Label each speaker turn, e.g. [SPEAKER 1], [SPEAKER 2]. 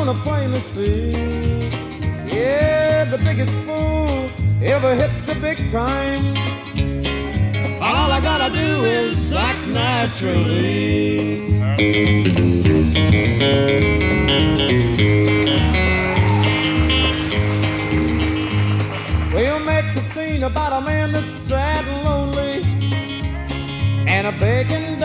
[SPEAKER 1] gonna plainly see. Yeah, the biggest fool ever hit the big time. All I gotta do is act naturally. We'll make a scene about a man that's sad and lonely and a begging